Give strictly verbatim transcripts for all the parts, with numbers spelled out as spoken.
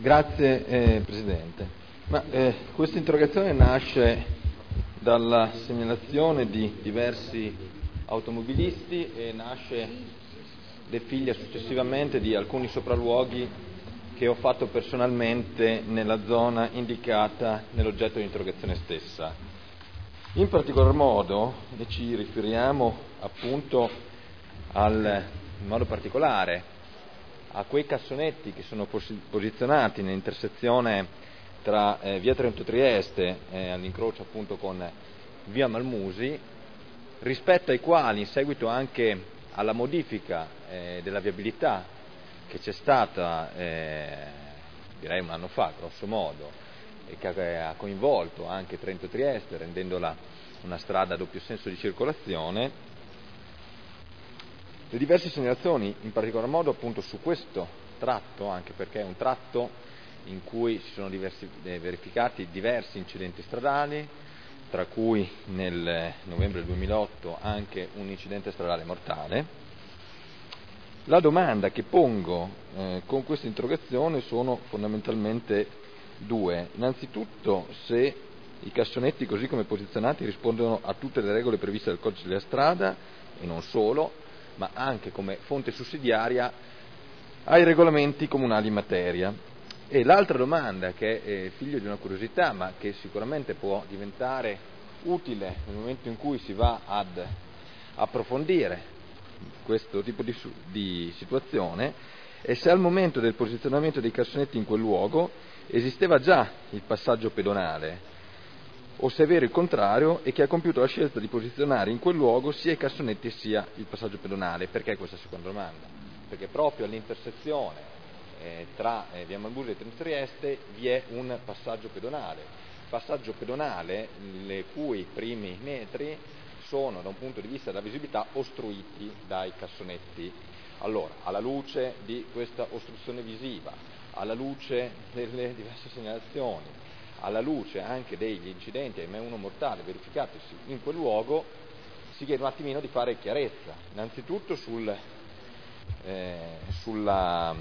Grazie eh, Presidente. Ma, eh, questa interrogazione nasce dalla segnalazione di diversi automobilisti e nasce ed è figlia successivamente di alcuni sopralluoghi che ho fatto personalmente nella zona indicata nell'oggetto di interrogazione stessa. In particolar modo e ci riferiamo appunto al, in modo particolare a quei cassonetti che sono pos- posizionati nell'intersezione tra eh, via Trento Trieste eh, all'incrocio appunto con via Malmusi, rispetto ai quali in seguito anche alla modifica eh, della viabilità che c'è stata eh, direi un anno fa grosso modo e che ha coinvolto anche Trento Trieste rendendola una strada a doppio senso di circolazione. Le diverse segnalazioni, in particolar modo appunto su questo tratto, anche perché è un tratto in cui si sono diversi, eh, verificati diversi incidenti stradali, tra cui nel novembre duemilaotto anche un incidente stradale mortale. La domanda che pongo eh, con questa interrogazione sono fondamentalmente due. Innanzitutto se i cassonetti così come posizionati rispondono a tutte le regole previste dal codice della strada e non solo, ma anche come fonte sussidiaria ai regolamenti comunali in materia. E l'altra domanda, che è figlio di una curiosità, ma che sicuramente può diventare utile nel momento in cui si va ad approfondire questo tipo di, di situazione, è se al momento del posizionamento dei cassonetti in quel luogo esisteva già il passaggio pedonale, o se è vero il contrario e chi ha compiuto la scelta di posizionare in quel luogo sia i cassonetti sia il passaggio pedonale. Perché questa seconda domanda? Perché proprio all'intersezione eh, tra eh, via Malmusi e Trento Trieste vi è un passaggio pedonale, passaggio pedonale le cui primi metri sono da un punto di vista della visibilità ostruiti dai cassonetti. Allora, alla luce di questa ostruzione visiva, alla luce delle diverse segnalazioni, alla luce anche degli incidenti, ahimè uno mortale, verificatisi in quel luogo, si chiede un attimino di fare chiarezza, innanzitutto sul, eh, sulla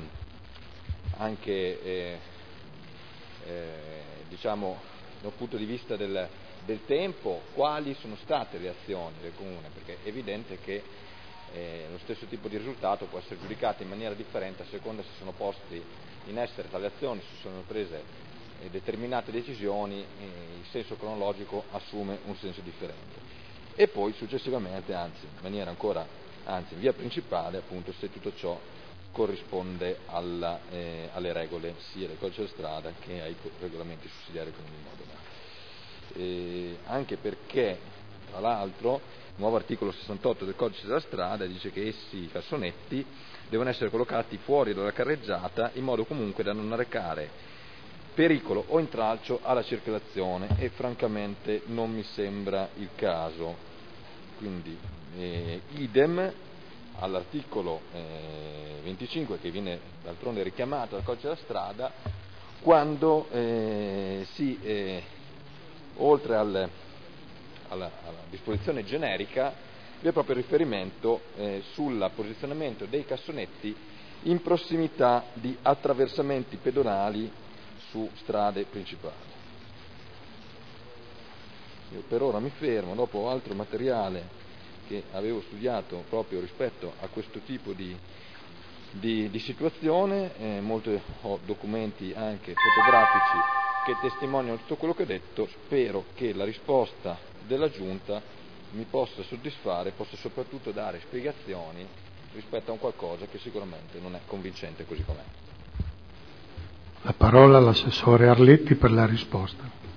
anche eh, eh, diciamo dal punto di vista del, del tempo, quali sono state le azioni del Comune, perché è evidente che eh, lo stesso tipo di risultato può essere giudicato in maniera differente a seconda se sono posti in essere tali azioni, se sono prese determinate decisioni, il senso cronologico assume un senso differente. E poi successivamente, anzi in maniera ancora, anzi in via principale, appunto se tutto ciò corrisponde alla, eh, alle regole sia del codice della strada che ai regolamenti sussidiari comuni in modo da. Eh, anche perché, tra l'altro, il nuovo articolo sessantotto del codice della strada dice che essi, i cassonetti, devono essere collocati fuori dalla carreggiata in modo comunque da non arrecare pericolo o intralcio alla circolazione e francamente non mi sembra il caso. Quindi eh, idem all'articolo eh, venticinque che viene d'altronde richiamato dal codice della strada quando eh, si eh, oltre al, alla, alla disposizione generica vi è proprio riferimento eh, sul posizionamento dei cassonetti in prossimità di attraversamenti pedonali su strade principali. Io per ora mi fermo, dopo altro materiale che avevo studiato proprio rispetto a questo tipo di, di, di situazione, eh, molti ho documenti anche fotografici che testimoniano tutto quello che ho detto, spero che la risposta della Giunta mi possa soddisfare, possa soprattutto dare spiegazioni rispetto a un qualcosa che sicuramente non è convincente così com'è. La parola all'assessore Arletti per la risposta.